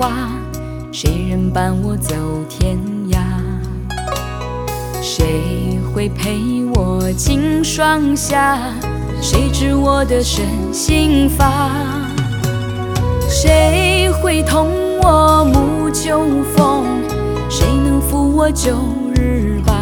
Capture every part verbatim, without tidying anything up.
话，谁人伴我走天涯？谁会陪我经霜夏？谁知我的身心发？谁会同我沐秋风？谁能抚我旧日疤？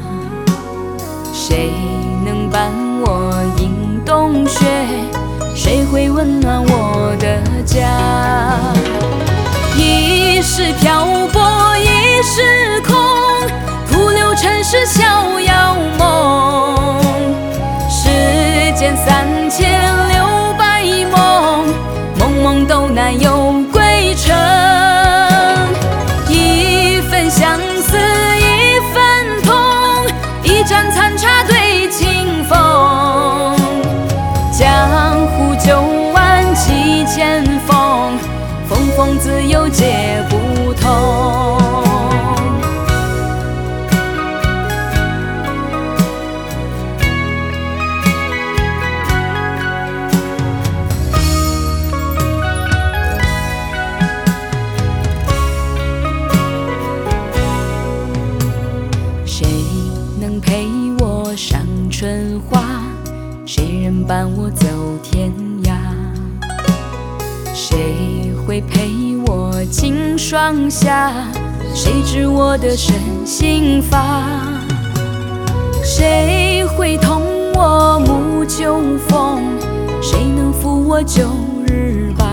谁能伴我迎冬雪？谁会温暖我的家？一世漂泊一世空，徒留尘世逍遥梦。世间三千六百梦，梦梦都难有归程。一份相思一份痛，一盏残茶对清风。江湖九万七千峰，峰峰自有解不同。谁能陪我赏春花？谁人伴我走天涯？谁会陪我经霜夏？谁知我的身心发？谁会同我沐秋风？谁能抚我旧日疤？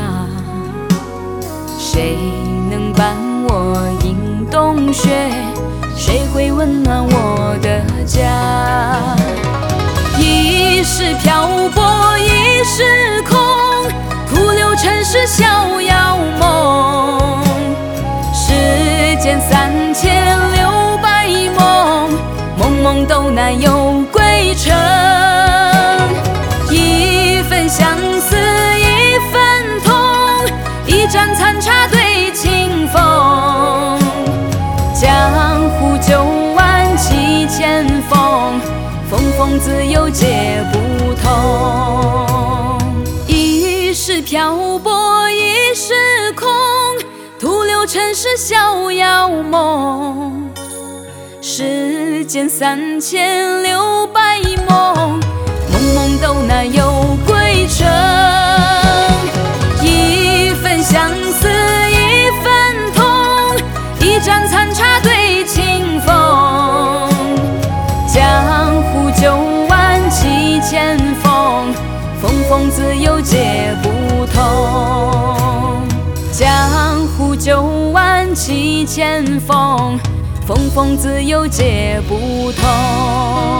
谁能伴我迎冬雪？谁会温暖我的家？一世漂泊一世空，徒留尘世逍遥梦。世间三千六百梦，梦梦都难有归程。一份相思一份痛，一盏残茶对清风。江湖九万七千峰，峰峰自有解不同。一世漂泊一世空，徒留尘世逍遥梦。世间三千六百梦，梦梦都难有归程。一份相思一份痛，一盏残茶对清风。江湖九万七千峰，峰峰自有解不同。江湖九万七千峰，峰峰自有解不同。